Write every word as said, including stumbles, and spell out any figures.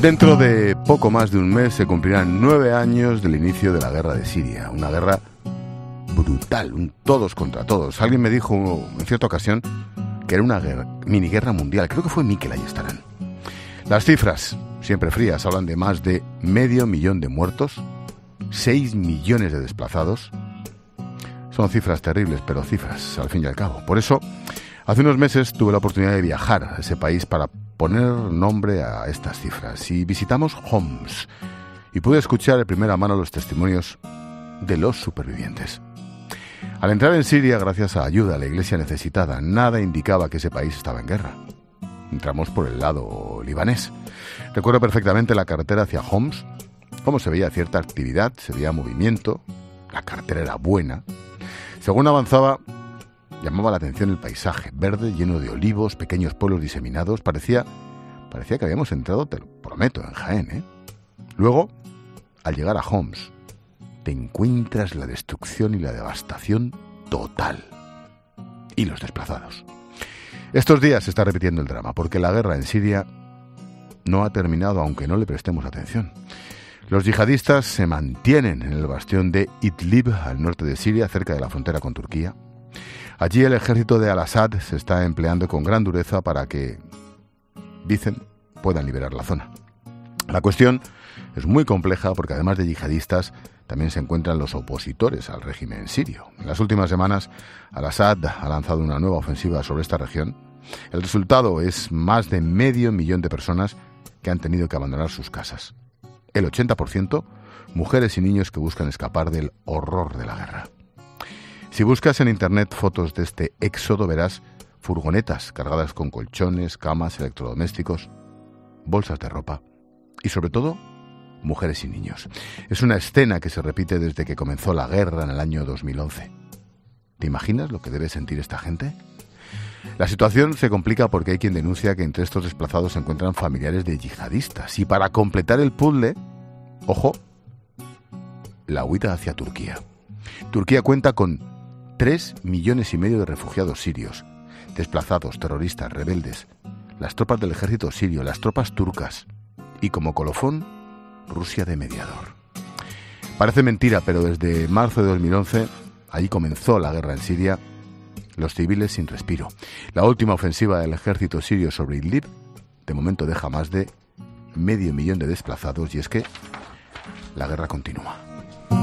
Dentro de poco más de un mes se cumplirán nueve años del inicio de la guerra de Siria. Una guerra brutal, un todos contra todos. Alguien me dijo en cierta ocasión que era una guerra, mini guerra mundial. Creo que fue Mikel Ayestarán. Las cifras, siempre frías, hablan de más de medio millón de muertos, seis millones de desplazados. Son cifras terribles, pero cifras, al fin y al cabo. Por eso, hace unos meses tuve la oportunidad de viajar a ese país para poner nombre a estas cifras. Y visitamos Homs y pude escuchar de primera mano los testimonios de los supervivientes. Al entrar en Siria, gracias a ayuda a la iglesia necesitada, nada indicaba que ese país estaba en guerra. Entramos por el lado libanés. Recuerdo perfectamente la carretera hacia Homs, cómo se veía cierta actividad, se veía movimiento, la carretera era buena. Según avanzaba, llamaba la atención el paisaje, verde, lleno de olivos, pequeños pueblos diseminados. Parecía, parecía que habíamos entrado, te lo prometo, en Jaén, ¿eh? Luego, al llegar a Homs, te encuentras la destrucción y la devastación total. Y los desplazados. Estos días se está repitiendo el drama, porque la guerra en Siria no ha terminado, aunque no le prestemos atención. Los yihadistas se mantienen en el bastión de Idlib, al norte de Siria, cerca de la frontera con Turquía. Allí el ejército de Al-Assad se está empleando con gran dureza para que, dicen, puedan liberar la zona. La cuestión es muy compleja porque además de yihadistas también se encuentran los opositores al régimen sirio. En las últimas semanas Al-Assad ha lanzado una nueva ofensiva sobre esta región. El resultado es más de medio millón de personas que han tenido que abandonar sus casas. El ochenta por ciento mujeres y niños que buscan escapar del horror de la guerra. Si buscas en internet fotos de este éxodo verás furgonetas cargadas con colchones, camas, electrodomésticos, bolsas de ropa y sobre todo mujeres y niños. Es una escena que se repite desde que comenzó la guerra en el año dos mil once. ¿Te imaginas lo que debe sentir esta gente? La situación se complica porque hay quien denuncia que entre estos desplazados se encuentran familiares de yihadistas. Y para completar el puzzle, ojo, la huida hacia Turquía. Turquía cuenta con tres millones y medio de refugiados sirios, desplazados, terroristas, rebeldes, las tropas del ejército sirio, las tropas turcas y como colofón, Rusia de mediador. Parece mentira, pero desde marzo de dos mil once, ahí comenzó la guerra en Siria, los civiles sin respiro. La última ofensiva del ejército sirio sobre Idlib, de momento deja más de medio millón de desplazados y es que la guerra continúa.